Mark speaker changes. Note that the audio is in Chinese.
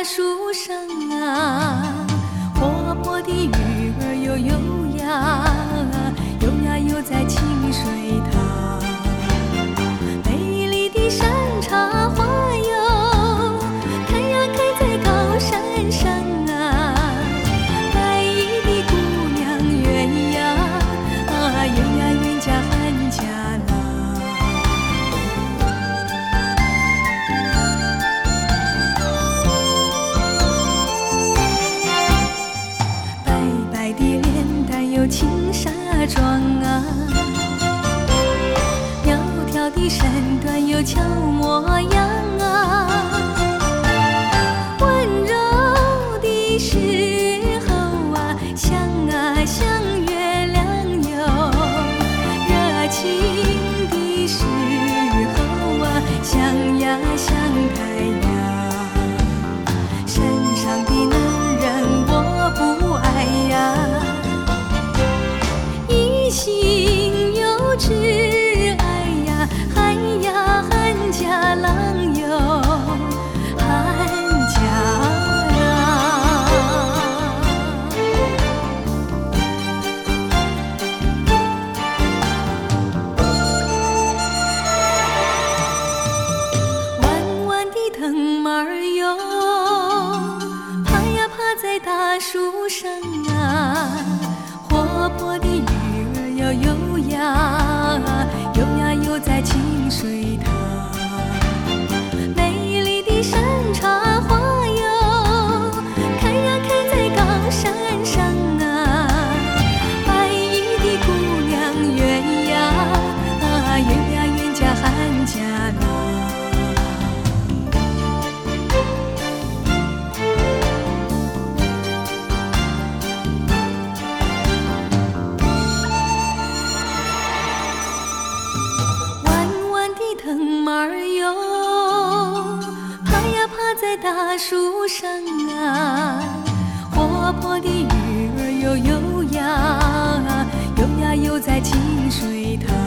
Speaker 1: 树上啊，活泼的鱼儿游游呀，游呀游在清水塘。美丽的山茶花哟，开呀开在高山上啊。白衣的姑娘圆呀，圆呀圆家汉家郎。有青纱妆啊，苗条的身段有俏模样啊，温柔的时候啊，像月亮哟，热情的时候啊，像太阳。身上的男人我不爱呀，心有挚爱呀，嗨呀汉家郎哟，汉家郎。弯弯的藤蔓儿哟，爬呀爬在大树上啊，活泼的鱼游游呀，游呀游在清水塘。美丽的山茶花哟，开呀开在高山上啊。白衣的姑娘圆呀，圆呀圆家汉家郎。藤蔓儿哟，爬呀爬在大树上啊，活泼的鱼儿游游呀，游呀游在清水塘。